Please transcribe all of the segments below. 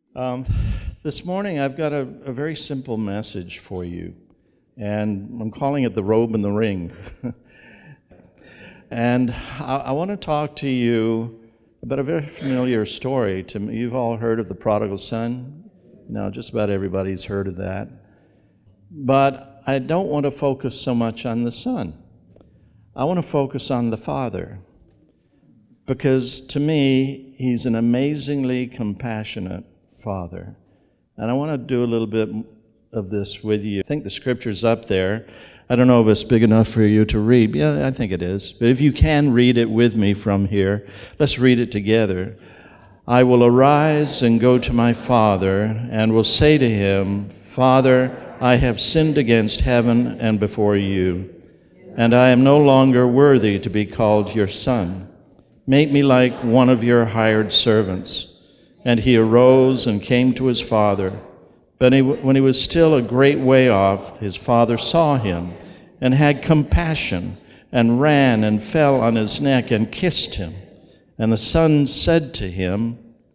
Um, this morning I've got a very simple message for you, and I'm calling it the robe and the ring. And I want to talk to you about a very familiar story. To me, you've all heard of the prodigal son. Just about everybody's heard of that. But I don't want to focus so much on the son. I want to focus on the father, because to me, he's an amazingly compassionate father. And I want to do a little bit of this with you. I think the scripture's up there. I don't know if it's big enough for you to read. Yeah, I think it is. But if you can read it with me from here, let's read it together. I will arise and go to my father and will say to him, Father, I have sinned against heaven and before you, and I am no longer worthy to be called your son. Make me like one of your hired servants. And he arose and came to his father. But when he was still a great way off, his father saw him and had compassion and ran and fell on his neck and kissed him. And the son said to him,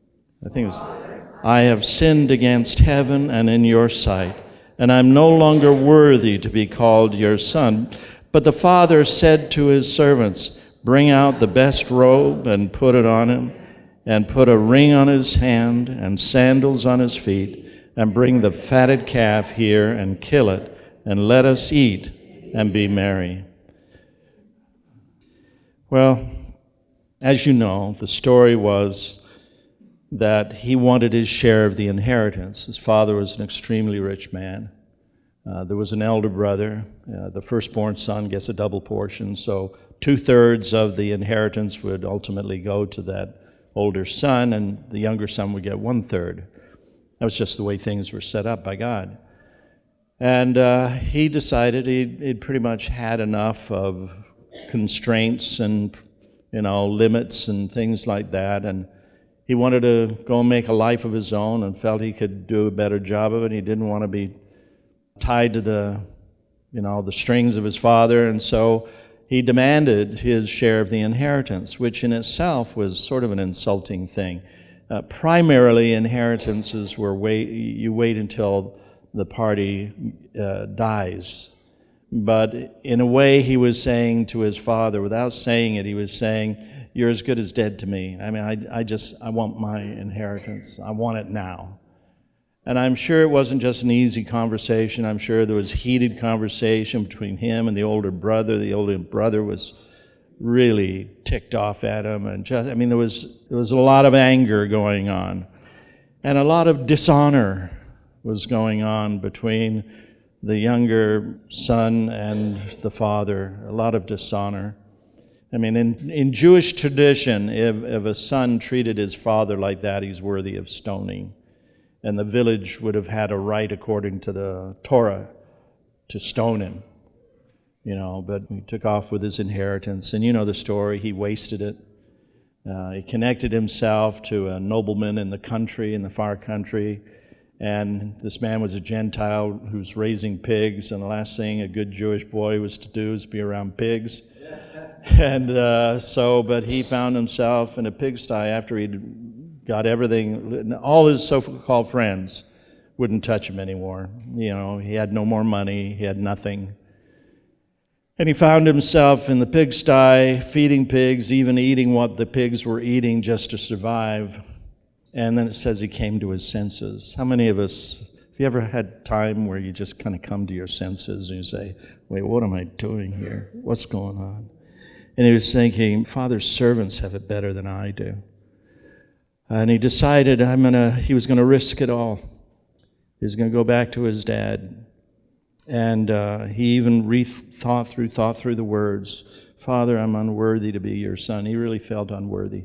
I have sinned against heaven and in your sight, and I'm no longer worthy to be called your son. But the father said to his servants, Bring out the best robe and put it on him, and put a ring on his hand and sandals on his feet, and bring the fatted calf here and kill it, and let us eat and be merry. Well, as you know, the story was that he wanted his share of the inheritance. His father was an extremely rich man. There was an elder brother. The firstborn son gets a double portion, so 2/3 of the inheritance would ultimately go to that older son, and the younger son would get 1/3. That was just the way things were set up by God. And he decided he'd pretty much had enough of constraints and limits and things like that, and he wanted to go and make a life of his own and felt he could do a better job of it. He didn't want to be tied to the strings of his father, and so he demanded his share of the inheritance, which in itself was sort of an insulting thing. Primarily, inheritances you wait until the party dies. But in a way, he was saying to his father, without saying it, he was saying, "You're as good as dead to me. I mean, I want my inheritance. I want it now." And I'm sure it wasn't just an easy conversation. I'm sure there was heated conversation between him and the older brother. The older brother was really ticked off at him, and there was a lot of anger going on, and a lot of dishonor was going on between the younger son and the father. A lot of dishonor. In Jewish tradition, if a son treated his father like that, he's worthy of stoning. And the village would have had a right, according to the Torah, to stone him. But he took off with his inheritance. And you know the story, he wasted it. He connected himself to a nobleman in the far country. And this man was a Gentile who's raising pigs. And the last thing a good Jewish boy was to do is be around pigs. And but he found himself in a pigsty after he'd got everything. All his so-called friends wouldn't touch him anymore. He had no more money. He had nothing. And he found himself in the pigsty, feeding pigs, even eating what the pigs were eating just to survive. And then it says he came to his senses. How many of us, have you ever had time where you just kind of come to your senses and you say, wait, what am I doing here? What's going on? And he was thinking, Father's servants have it better than I do. And he decided he was going to risk it all. He was going to go back to his dad. And he even thought through the words, Father, I'm unworthy to be your son. He really felt unworthy.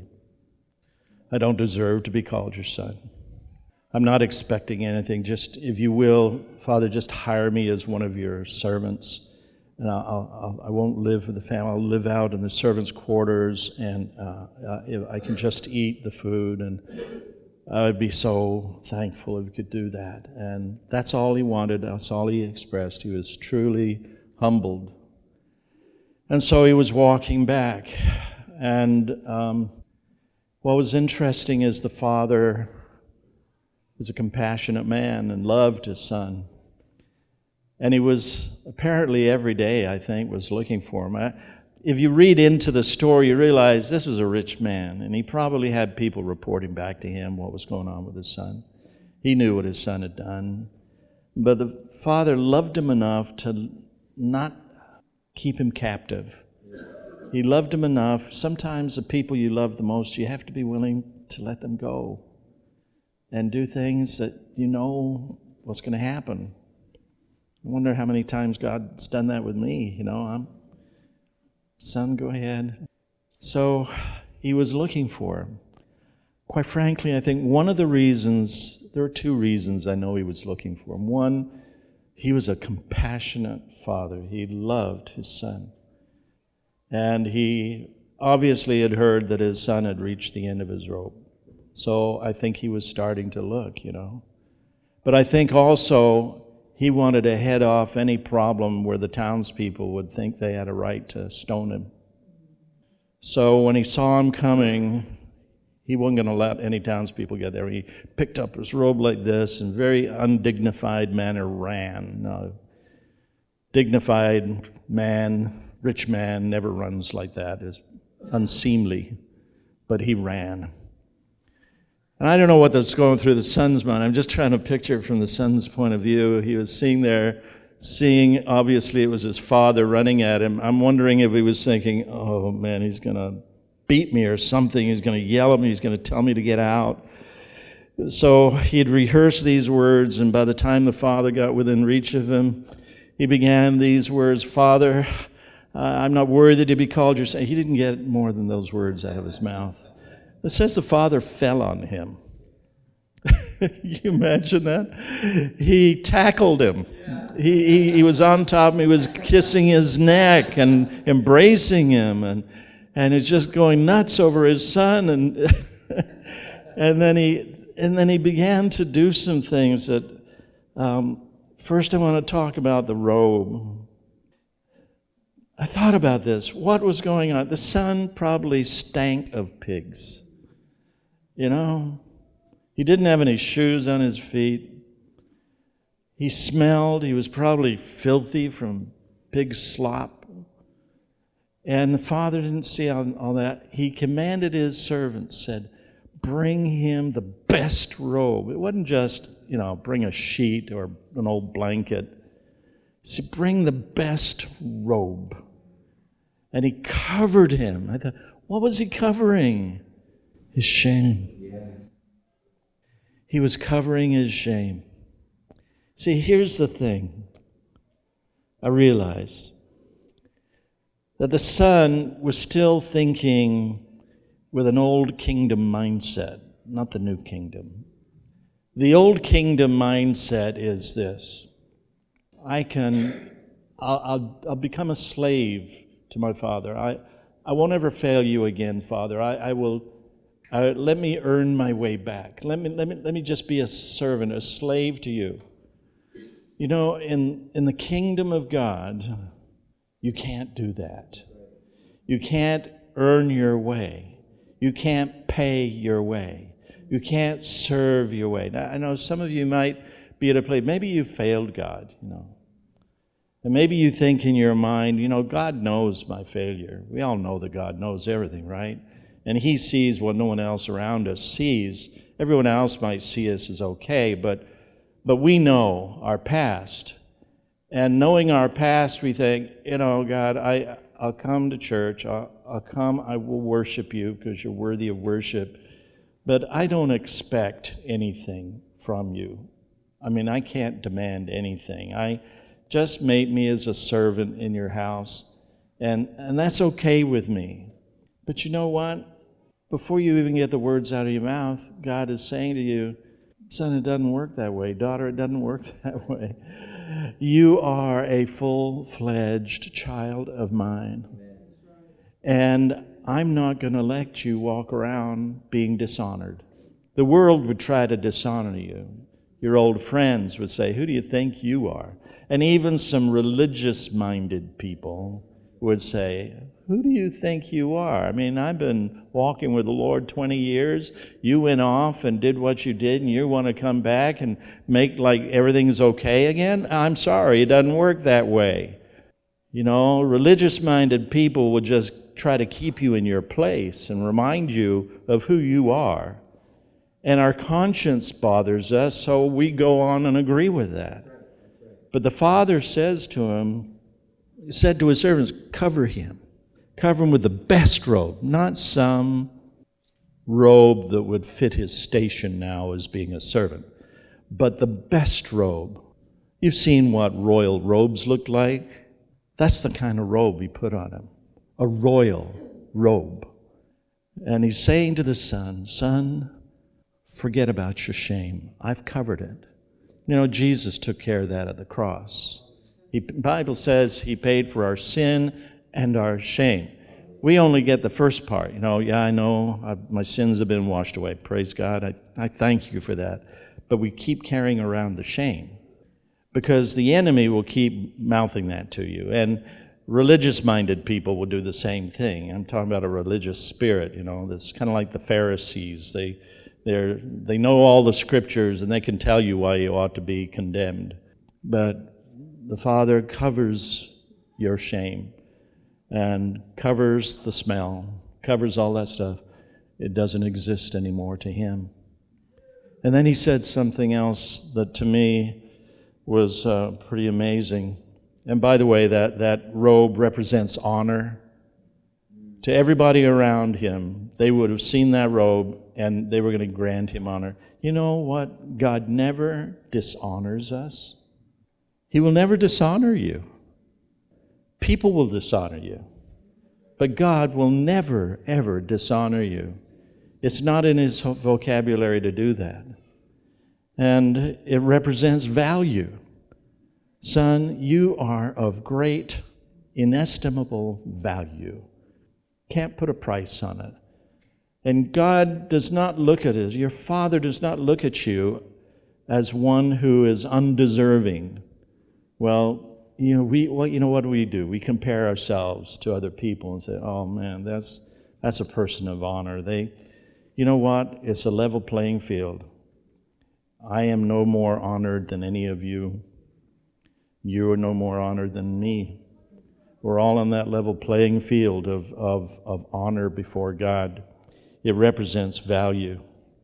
I don't deserve to be called your son. I'm not expecting anything. Just, if you will, Father, just hire me as one of your servants. And I won't live with the family. I'll live out in the servants' quarters, and I can just eat the food. And I would be so thankful if he could do that. And that's all he wanted. That's all he expressed. He was truly humbled. And so he was walking back. And what was interesting is the father was a compassionate man and loved his son. And he was apparently every day, I think, was looking for him. If you read into the story, you realize this was a rich man, and he probably had people reporting back to him what was going on with his son. He knew what his son had done. But the father loved him enough to not keep him captive. He loved him enough. Sometimes the people you love the most, you have to be willing to let them go and do things that you know what's going to happen. I wonder how many times God's done that with me. Son, go ahead. So he was looking for him. Quite frankly, I think one of the reasons, there are two reasons I know he was looking for him. One, he was a compassionate father. He loved his son. And he obviously had heard that his son had reached the end of his rope. So I think he was starting to look, But I think also he wanted to head off any problem where the townspeople would think they had a right to stone him. So when he saw him coming, he wasn't going to let any townspeople get there. He picked up his robe like this and very undignified manner ran. No, dignified man, rich man never runs like that. It's unseemly. But he ran. And I don't know what that's going through the son's mind. I'm just trying to picture it from the son's point of view. He was seeing, obviously it was his father running at him. I'm wondering if he was thinking, oh man, he's going to beat me or something. He's going to yell at me. He's going to tell me to get out. So he had rehearsed these words, and by the time the father got within reach of him, he began these words, Father, I'm not worthy to be called your son. He didn't get more than those words out of his mouth. It says the father fell on him. Can you imagine that? He tackled him. He was on top of him. He was kissing his neck and embracing him, and it's just going nuts over his son. And and then he began to do some things that. First, I want to talk about the robe. I thought about this. What was going on? The son probably stank of pigs. He didn't have any shoes on his feet. He smelled. He was probably filthy from pig slop. And the father didn't see all that. He commanded his servants, said, bring him the best robe. It wasn't just, bring a sheet or an old blanket. He said, bring the best robe. And he covered him. I thought, what was he covering? His shame. He was covering his shame. See, here's the thing. I realized that the son was still thinking with an old kingdom mindset, not the new kingdom. The old kingdom mindset is this. I'll become a slave to my father. I won't ever fail you again, Father. I will. Let me earn my way back. Let me just be a servant, a slave to you. In the kingdom of God, you can't do that. You can't earn your way. You can't pay your way. You can't serve your way. Now, I know some of you might be at a place, maybe you failed God, And maybe you think in your mind, God knows my failure. We all know that God knows everything, right? And He sees what no one else around us sees. Everyone else might see us as okay, but we know our past. And knowing our past, we think, God, I'll come to church. I'll come, I will worship you because you're worthy of worship. But I don't expect anything from you. I can't demand anything. Just make me as a servant in your house. And that's okay with me. But you know what? Before you even get the words out of your mouth, God is saying to you, son, it doesn't work that way. Daughter, it doesn't work that way. You are a full-fledged child of mine. And I'm not going to let you walk around being dishonored. The world would try to dishonor you. Your old friends would say, who do you think you are? And even some religious-minded people would say, who do you think you are? I mean, I've been walking with the Lord 20 years. You went off and did what you did, and you want to come back and make like everything's okay again? I'm sorry, it doesn't work that way. You know, religious-minded people would just try to keep you in your place and remind you of who you are. And our conscience bothers us, so we go on and agree with that. But the Father said to his servants, cover him. Cover him with the best robe, not some robe that would fit his station now as being a servant, but the best robe. You've seen what royal robes look like. That's the kind of robe he put on him, a royal robe. And he's saying to the son, forget about your shame. I've covered it. You know, Jesus took care of that at the cross. The Bible says he paid for our sin and our shame. We only get the first part. You know, yeah, I know my sins have been washed away. Praise God. I thank you for that. But we keep carrying around the shame because the enemy will keep mouthing that to you. And religious-minded people will do the same thing. I'm talking about a religious spirit, you know, that's kind of like the Pharisees. They know all the scriptures and they can tell you why you ought to be condemned. But the Father covers your shame and covers the smell, covers all that stuff. It doesn't exist anymore to him. And then he said something else that to me was pretty amazing. And by the way, that robe represents honor. To everybody around him, they would have seen that robe and they were going to grant him honor. You know what? God never dishonors us. He will never dishonor you. People will dishonor you. But God will never, ever dishonor you. It's not in his vocabulary to do that. And it represents value. Son, you are of great, inestimable value. Can't put a price on it. And God does not look at it, your Father does not look at you as one who is undeserving. Well, you know what do we do? We compare ourselves to other people and say, oh man, that's a person of honor. You know what? It's a level playing field. I am no more honored than any of you. You are no more honored than me. We're all on that level playing field of honor before God. It represents value.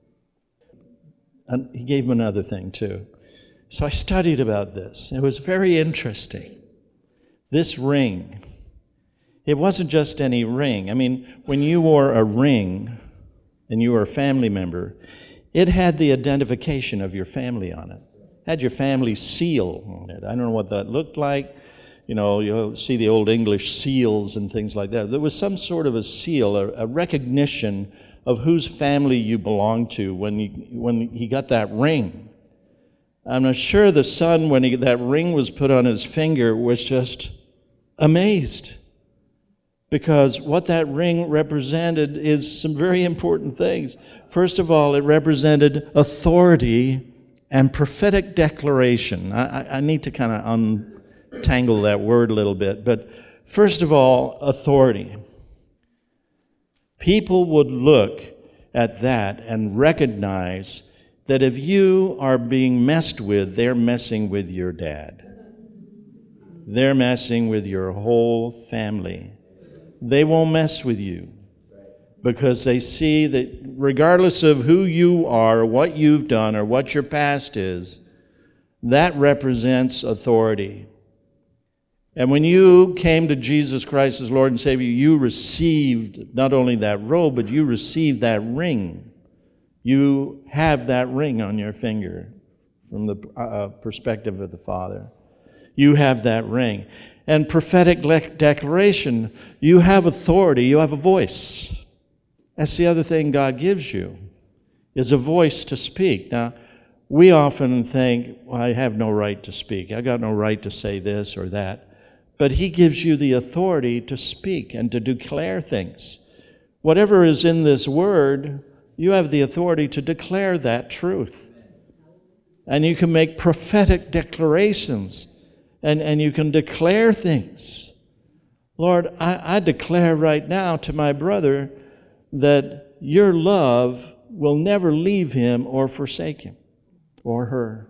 And he gave him another thing too. So I studied about this. It was very interesting. This ring, it wasn't just any ring. I mean, when you wore a ring and you were a family member, it had the identification of your family on it. It had your family seal on it. I don't know what that looked like. You know, you'll see the old English seals and things like that. There was some sort of a seal, a recognition of whose family you belonged to when he got that ring. I'm sure the son, when that ring was put on his finger, was just amazed. Because what that ring represented is some very important things. First of all, it represented authority and prophetic declaration. I need to kind of untangle that word a little bit. But first of all, authority. People would look at that and recognize that if you are being messed with, they're messing with your dad. They're messing with your whole family. They won't mess with you because they see that regardless of who you are, what you've done, or what your past is, that represents authority. And when you came to Jesus Christ as Lord and Savior, you received not only that robe, but you received that ring. You have that ring on your finger from the perspective of the Father. You have that ring. And prophetic declaration, you have authority, you have a voice. That's the other thing God gives you, is a voice to speak. Now, we often think, well, I have no right to speak. I got no right to say this or that. But he gives you the authority to speak and to declare things. Whatever is in this word, you have the authority to declare that truth. And you can make prophetic declarations, and you can declare things Lord, I declare right now to my brother that your love will never leave him or forsake him or her.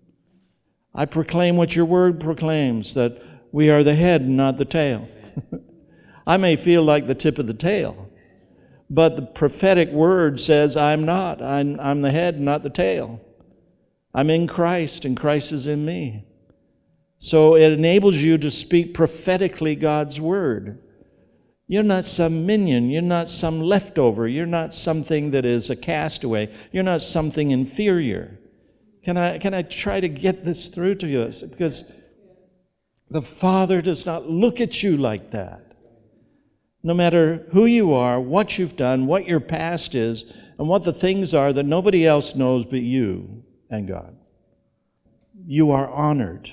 I proclaim what your word proclaims, that we are the head and not the tail. I may feel like the tip of the tail, but the prophetic word says I'm not. I'm the head and not the tail. I'm in Christ and Christ is in me. So it enables you to speak prophetically God's word. You're not some minion. You're not some leftover. You're not something that is a castaway. You're not something inferior. Can I try to get this through to you? Because the Father does not look at you like that. No matter who you are, what you've done, what your past is, and what the things are that nobody else knows but you and God. You are honored.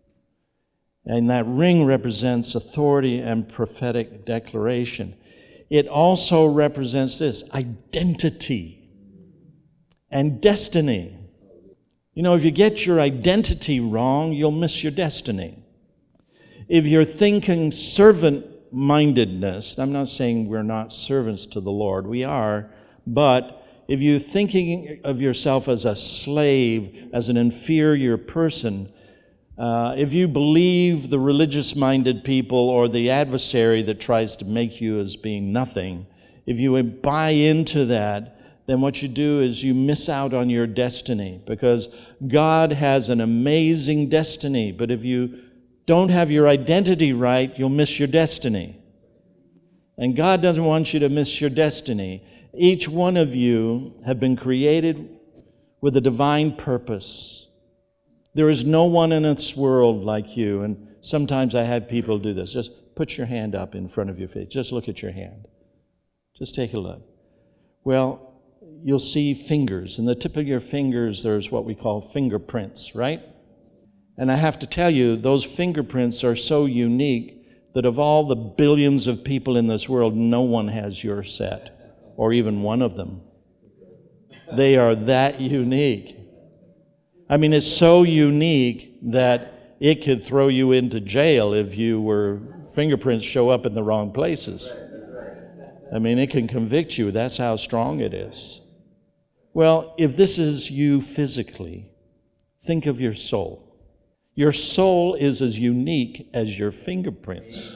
And that ring represents authority and prophetic declaration. It also represents this, identity and destiny. You know, if you get your identity wrong, you'll miss your destiny. If you're thinking servant-mindedness, I'm not saying we're not servants to the Lord, we are, but if you're thinking of yourself as a slave, as an inferior person, if you believe the religious-minded people or the adversary that tries to make you as being nothing, if you buy into that, then what you do is you miss out on your destiny, because God has an amazing destiny. But if you don't have your identity right, you'll miss your destiny. And God doesn't want you to miss your destiny. Each one of you have been created with a divine purpose. There is no one in this world like you. And sometimes I have people do this. Just put your hand up in front of your face. Just look at your hand. Just take a look. Well, you'll see fingers. In the tip of your fingers, there's what we call fingerprints, right? And I have to tell you, those fingerprints are so unique that of all the billions of people in this world, no one has your set, or even one of them. They are that unique. I mean, it's so unique that it could throw you into jail if fingerprints show up in the wrong places. I mean, it can convict you. That's how strong it is. Well, if this is you physically, think of your soul. Your soul is as unique as your fingerprints.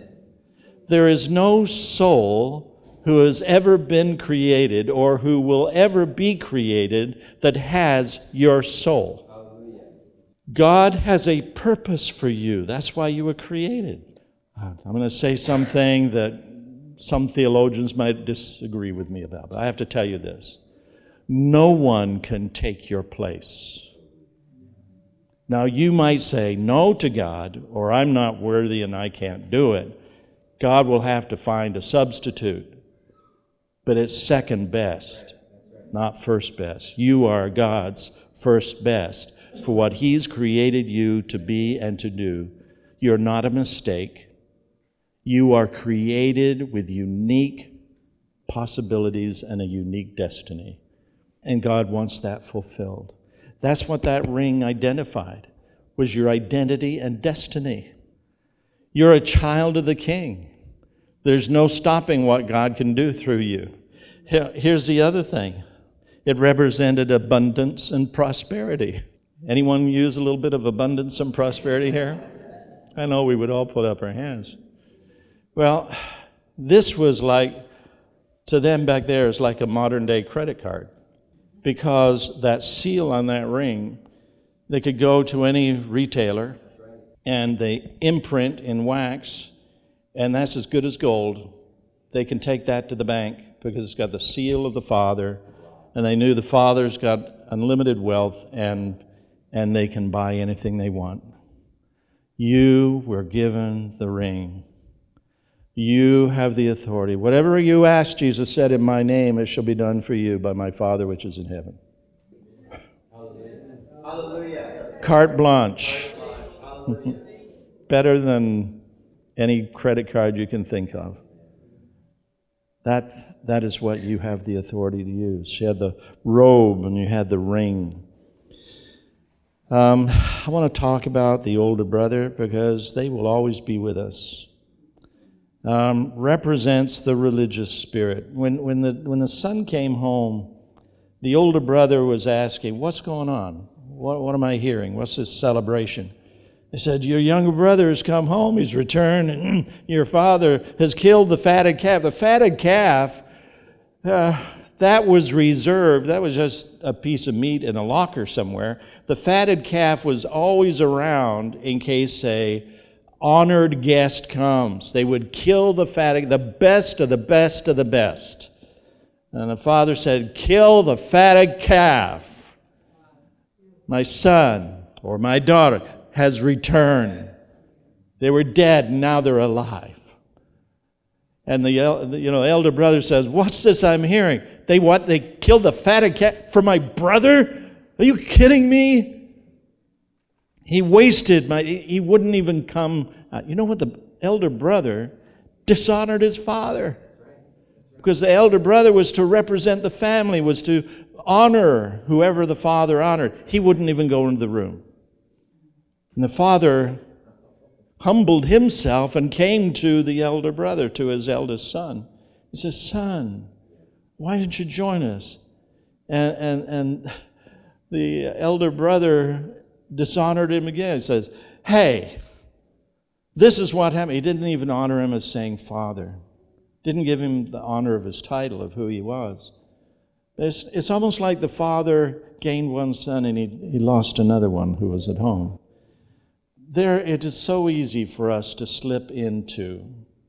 There is no soul who has ever been created or who will ever be created that has your soul. God has a purpose for you. That's why you were created. I'm going to say something that some theologians might disagree with me about, but I have to tell you this. No one can take your place. Now, you might say no to God, or I'm not worthy and I can't do it. God will have to find a substitute. But it's second best, not first best. You are God's first best for what He's created you to be and to do. You're not a mistake. You are created with unique possibilities and a unique destiny. And God wants that fulfilled. That's what that ring identified, was your identity and destiny. You're a child of the King. There's no stopping what God can do through you. Here's the other thing. It represented abundance and prosperity. Anyone use a little bit of abundance and prosperity here? I know we would all put up our hands. Well, this was like, to them back there, is like a modern-day credit card. Because that seal on that ring, they could go to any retailer and they imprint in wax, and that's as good as gold. They can take that to the bank because it's got the seal of the Father, and they knew the Father's got unlimited wealth, and they can buy anything they want. You were given the ring. You have the authority. Whatever you ask, Jesus said, in my name, it shall be done for you by my Father which is in heaven. Hallelujah. Carte blanche. Better than any credit card you can think of. That is what you have the authority to use. You had the robe and you had the ring. I want to talk about the older brother because they will always be with us. represents the religious spirit. When the son came home, the older brother was asking, "What's going on? What am I hearing? What's this celebration?" They said, "Your younger brother has come home. He's returned, and your father has killed the fatted calf." The fatted calf, that was reserved. That was just a piece of meat in a locker somewhere. The fatted calf was always around in case a honored guest comes. They would kill the fatted, the best of the best of the best. And the father said, "Kill the fatted calf. My son or my daughter has returned. They were dead, and now they're alive." And the elder brother says, "What's this I'm hearing? They what? They killed the fatted calf for my brother? Are you kidding me?" He wasted he wouldn't even come. You know what? The elder brother dishonored his father. Because the elder brother was to represent the family, was to honor whoever the father honored. He wouldn't even go into the room. And the father humbled himself and came to the elder brother, to his eldest son. He says, "Son, why didn't you join us?" And the elder brother dishonored him again. He says, "Hey, this is what happened." He didn't even honor him as saying father. Didn't give him the honor of his title, of who he was. It's almost like the father gained one son and he lost another one who was at home. It is so easy for us to slip into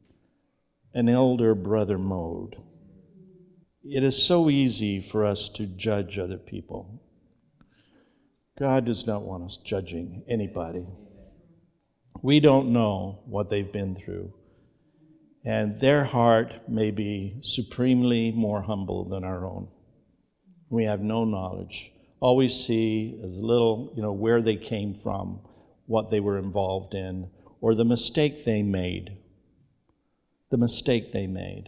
an elder brother mode. It is so easy for us to judge other people. God does not want us judging anybody. We don't know what they've been through. And their heart may be supremely more humble than our own. We have no knowledge. All we see is a little, where they came from, what they were involved in, or the mistake they made. The mistake they made.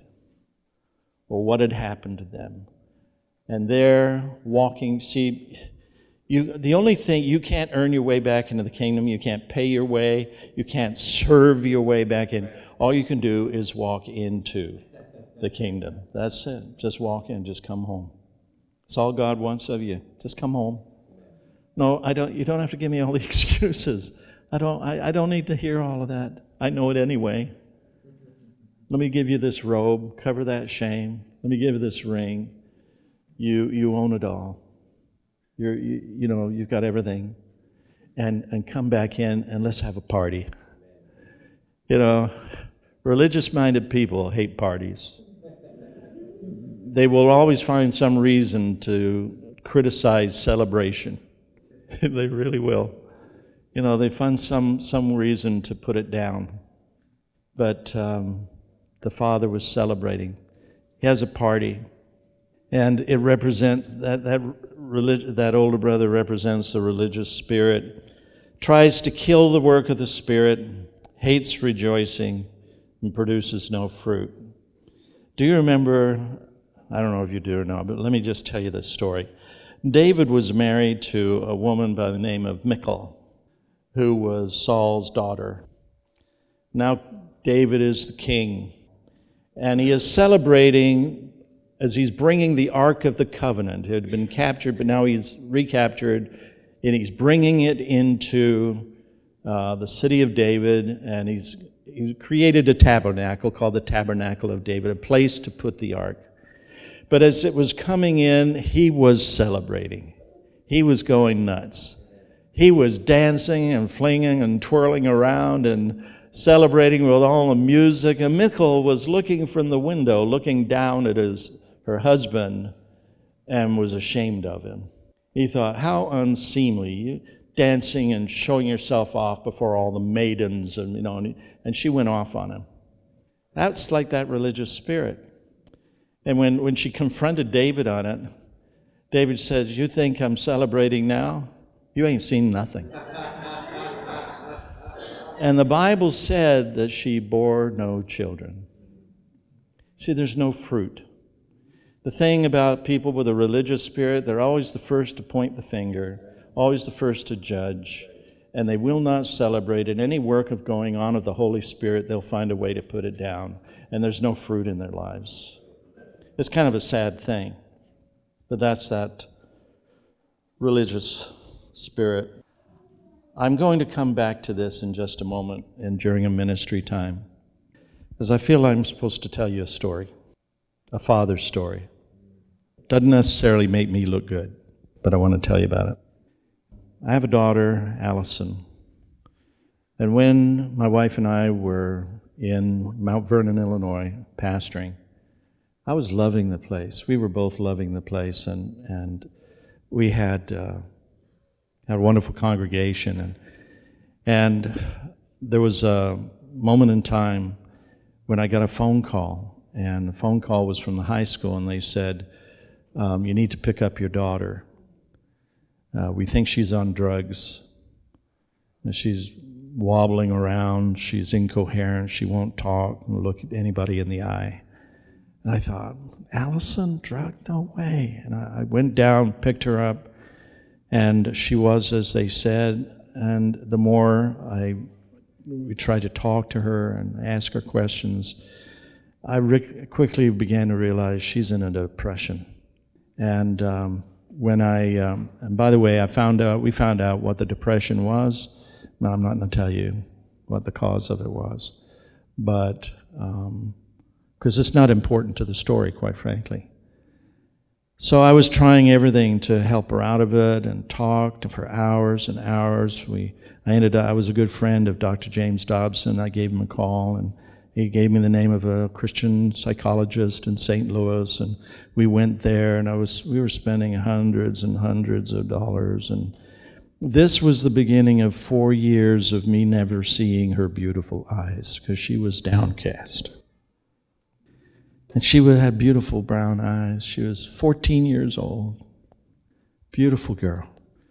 Or what had happened to them. And they're walking, the only thing, you can't earn your way back into the kingdom, you can't pay your way, you can't serve your way back in. All you can do is walk into the kingdom. That's it. Just walk in, just come home. That's all God wants of you. Just come home. No, you don't have to give me all the excuses. I don't need to hear all of that. I know it anyway. Let me give you this robe, cover that shame. Let me give you this ring. You own it all. You've got everything. And come back in and let's have a party. Religious-minded people hate parties. They will always find some reason to criticize celebration. They really will. They find some reason to put it down. But the father was celebrating. He has a party. And it represents, that older brother represents the religious spirit, tries to kill the work of the Spirit, hates rejoicing, and produces no fruit. Do you remember, I don't know if you do or not, but let me just tell you this story. David was married to a woman by the name of Michal, who was Saul's daughter. Now David is the king, and he is celebrating as he's bringing the Ark of the Covenant. It had been captured, but now he's recaptured, and he's bringing it into the city of David, and he's created a tabernacle called the Tabernacle of David, a place to put the Ark. But as it was coming in, he was celebrating. He was going nuts. He was dancing and flinging and twirling around and celebrating with all the music. And Michal was looking from the window, looking down at her husband, and was ashamed of him. He thought, how unseemly, you dancing and showing yourself off before all the maidens, and she went off on him. That's like that religious spirit. And when she confronted David on it, David says, "You think I'm celebrating now? You ain't seen nothing." And the Bible said that she bore no children. See, there's no fruit. The thing about people with a religious spirit, they're always the first to point the finger, always the first to judge. and they will not celebrate it. Any work of going on of the Holy Spirit, they'll find a way to put it down, and there's no fruit in their lives. It's kind of a sad thing, but that's that religious spirit. I'm going to come back to this in just a moment and during a ministry time, because I feel I'm supposed to tell you a story, a father's story. Doesn't necessarily make me look good, but I want to tell you about it. I have a daughter, Allison, and when my wife and I were in Mount Vernon, Illinois, pastoring, I was loving the place. We were both loving the place, and we had a wonderful congregation, and there was a moment in time when I got a phone call, and the phone call was from the high school, and they said, you need to pick up your daughter. We think she's on drugs. She's wobbling around. She's incoherent. She won't talk and look at anybody in the eye. And I thought, Allison, drug? No way. And I went down, picked her up, and she was as they said. And the more we tried to talk to her and ask her questions, I quickly began to realize she's in a depression. And and by the way, we found out what the depression was. Now, I'm not going to tell you what the cause of it was, but because it's not important to the story, quite frankly. So I was trying everything to help her out of it and talked for hours and hours. I was a good friend of Dr. James Dobson. I gave him a call, and he gave me the name of a Christian psychologist in St. Louis, and we went there, and we were spending hundreds and hundreds of dollars, and this was the beginning of 4 years of me never seeing her beautiful eyes, because she was downcast. And she had beautiful brown eyes. She was 14 years old. Beautiful girl.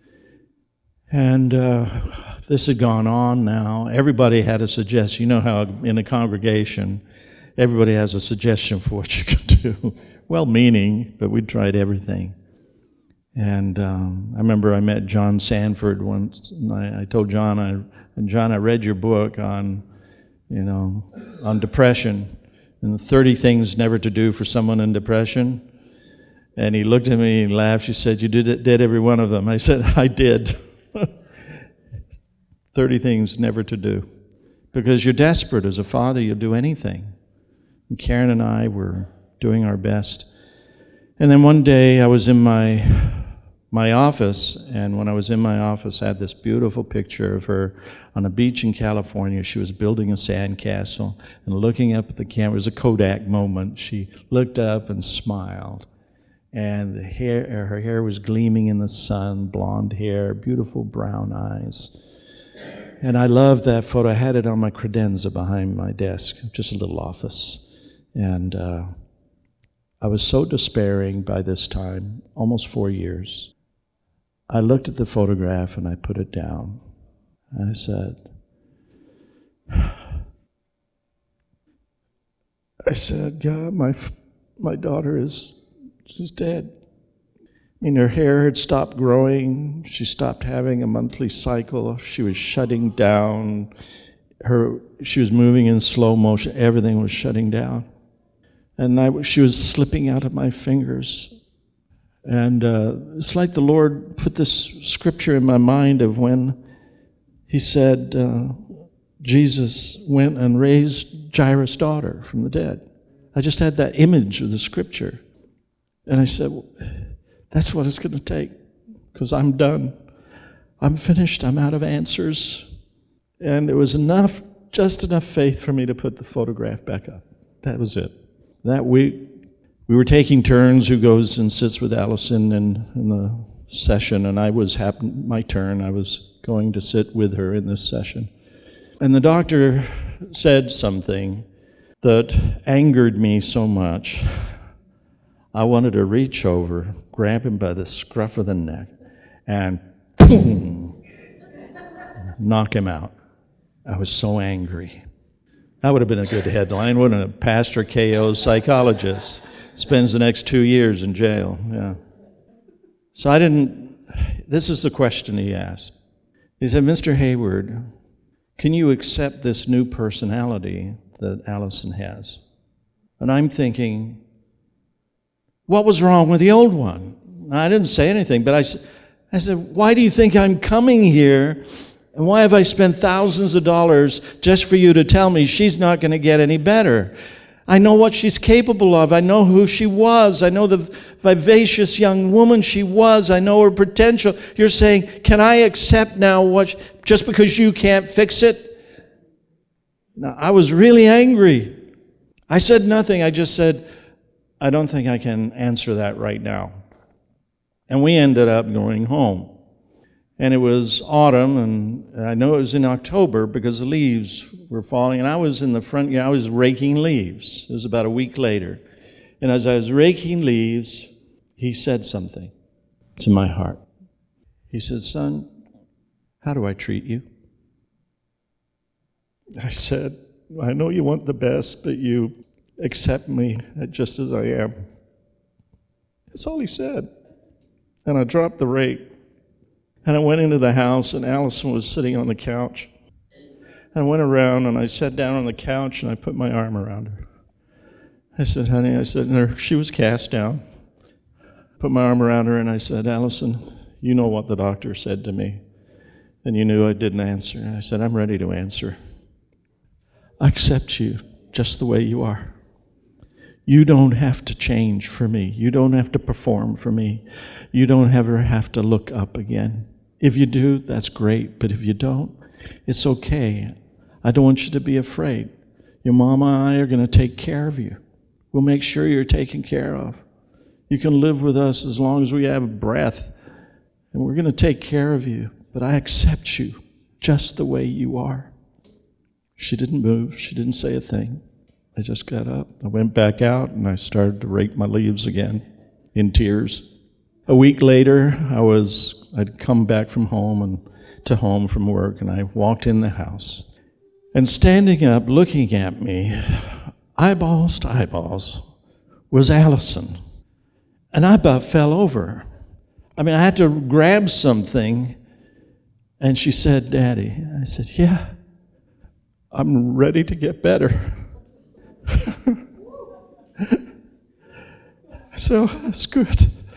And this had gone on now. Everybody had a suggestion. You know how in a congregation, everybody has a suggestion for what you can do. Well-meaning, but we tried everything. And I remember I met John Sanford once, and I told John, I read your book on depression, and 30 things never to do for someone in depression. And he looked at me and laughed. He said, you did every one of them. I said, I did. 30 things never to do. Because you're desperate as a father, you'll do anything. And Karen and I were doing our best. And then one day I was in my office, and when I was in my office, I had this beautiful picture of her on a beach in California. She was building a sandcastle and looking up at the camera. It was a Kodak moment. She looked up and smiled, and her hair was gleaming in the sun, blonde hair, beautiful brown eyes. And I loved that photo. I had it on my credenza behind my desk, just a little office. And I was so despairing by this time, almost 4 years. I looked at the photograph and I put it down. And I said, God, my daughter she's dead. I mean, her hair had stopped growing. She stopped having a monthly cycle. She was shutting down. She was moving in slow motion. Everything was shutting down. And she was slipping out of my fingers. And it's like the Lord put this scripture in my mind of when he said, Jesus went and raised Jairus' daughter from the dead. I just had that image of the scripture. And I said, well, that's what it's going to take, because I'm done. I'm finished. I'm out of answers. And it was just enough faith for me to put the photograph back up. That was it. That week, we were taking turns who goes and sits with Allison in the session, and my turn. I was going to sit with her in this session. And the doctor said something that angered me so much. I wanted to reach over, grab him by the scruff of the neck, and boom, knock him out. I was so angry. That would have been a good headline, wouldn't it? Pastor KO's psychologist spends the next 2 years in jail. Yeah. So this is the question he asked. He said, Mr. Hayward, can you accept this new personality that Allison has? And I'm thinking, what was wrong with the old one? I didn't say anything, but I said, why do you think I'm coming here? And why have I spent thousands of dollars just for you to tell me she's not going to get any better? I know what she's capable of. I know who she was. I know the vivacious young woman she was. I know her potential. You're saying, can I accept now just because you can't fix it? Now, I was really angry. I said nothing. I just said, I don't think I can answer that right now. And we ended up going home. And it was autumn, and I know it was in October because the leaves were falling, and I was in the front yard. I was raking leaves. It was about a week later. And as I was raking leaves, he said something to my heart. He said, son, how do I treat you? I said, I know you want the best, but you accept me just as I am. That's all he said. And I dropped the rake. And I went into the house, and Allison was sitting on the couch. And I went around, and I sat down on the couch, and I put my arm around her. I said, honey, and she was cast down. Put my arm around her, and I said, Allison, you know what the doctor said to me. And you knew I didn't answer. And I said, I'm ready to answer. I accept you just the way you are. You don't have to change for me. You don't have to perform for me. You don't ever have to look up again. If you do, that's great. But if you don't, it's okay. I don't want you to be afraid. Your mama and I are going to take care of you. We'll make sure you're taken care of. You can live with us as long as we have breath. And we're going to take care of you. But I accept you just the way you are. She didn't move. She didn't say a thing. I just got up. I went back out, and I started to rake my leaves again in tears. A week later, I'd come back from home from work, and I walked in the house. And standing up, looking at me, eyeballs to eyeballs, was Allison. And I about fell over. I mean, I had to grab something, and she said, Daddy. I said, yeah, I'm ready to get better. So that's good.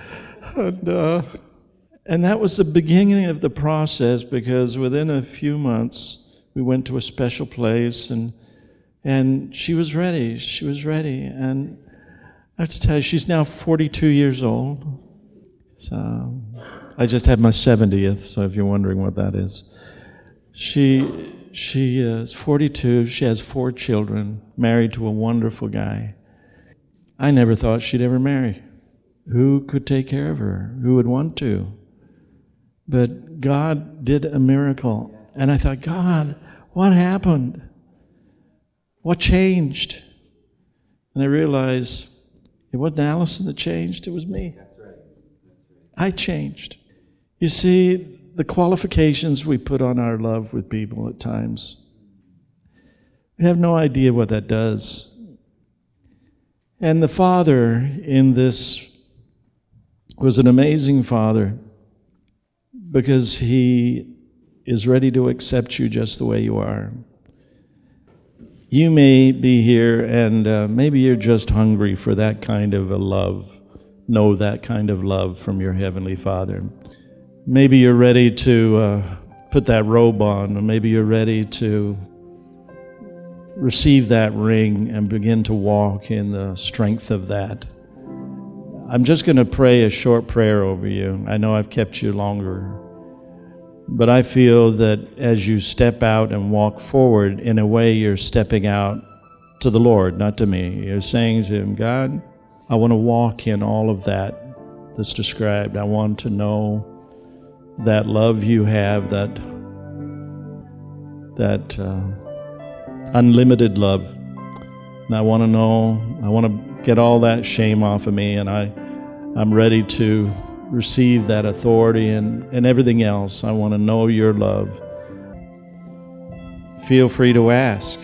And that was the beginning of the process, because within a few months we went to a special place, and she was ready. She was ready. And I have to tell you, she's now 42 years old. So I just had my 70th, so if you're wondering what that is. She is 42. She has 4 children, married to a wonderful guy. I never thought she'd ever marry. Who could take care of her? Who would want to? But God did a miracle. And I thought, God, what happened? What changed? And I realized it wasn't Allison that changed, it was me. That's right. I changed. You see, the qualifications we put on our love with people at times, we have no idea what that does. And the Father in this was an amazing Father, because He is ready to accept you just the way you are. You may be here, and maybe you're just hungry for that kind of a love. Know that kind of love from your Heavenly Father. Maybe you're ready to put that robe on, or maybe you're ready to receive that ring and begin to walk in the strength of that. I'm just going to pray a short prayer over you. I know I've kept you longer, but I feel that as you step out and walk forward, in a way you're stepping out to the Lord, not to me. You're saying to Him, God, I want to walk in all of that that's described. I want to know that love you have, that unlimited love. And I want to know, I want to get all that shame off of me, and I'm ready to receive that authority and everything else. I want to know your love. Feel free to ask.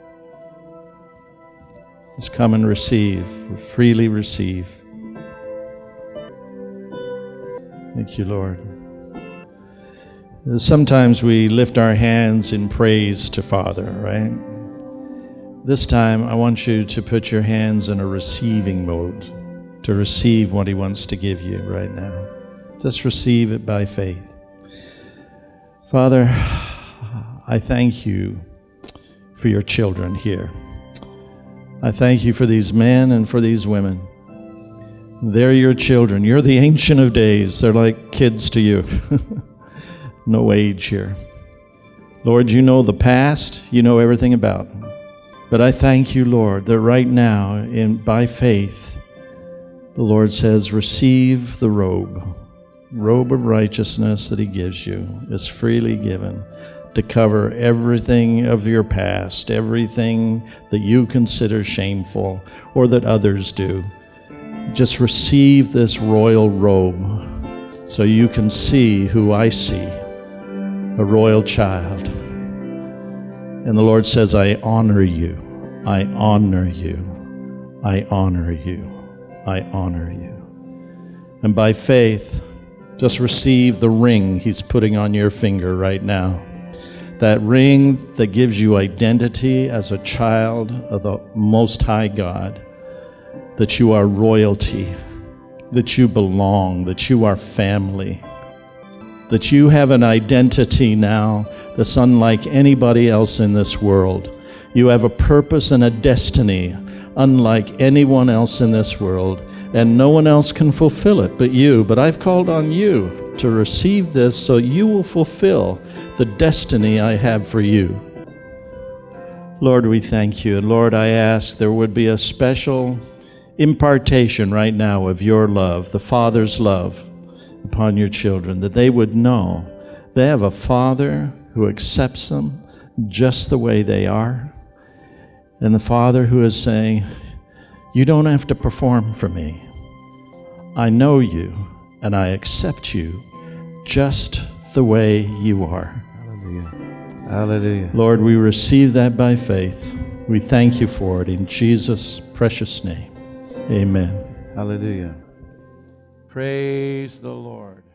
Just come and receive, freely receive. Thank you, Lord. Sometimes we lift our hands in praise to Father, right? This time, I want you to put your hands in a receiving mode, to receive what He wants to give you right now. Just receive it by faith. Father, I thank you for your children here. I thank you for these men and for these women. They're your children. You're the Ancient of Days. They're like kids to you. No age here. Lord, you know the past. You know everything about them. But I thank you, Lord, that right now, by faith, the Lord says, receive the robe of righteousness that He gives you. Is freely given to cover everything of your past, everything that you consider shameful or that others do. Just receive this royal robe so you can see who I see, a royal child. And the Lord says, I honor you, I honor you, I honor you, I honor you. And by faith, just receive the ring He's putting on your finger right now. That ring that gives you identity as a child of the Most High God, that you are royalty, that you belong, that you are family, that you have an identity now that's unlike anybody else in this world. You have a purpose and a destiny unlike anyone else in this world, and no one else can fulfill it but you. But I've called on you to receive this so you will fulfill the destiny I have for you. Lord, we thank you. And Lord, I ask there would be a special impartation right now of your love, the Father's love upon your children, that they would know they have a Father who accepts them just the way they are, and the Father who is saying, you don't have to perform for me. I know you and I accept you just the way you are. Hallelujah. Hallelujah. Lord, we receive that by faith. We thank you for it in Jesus' precious name. Amen. Hallelujah. Praise the Lord.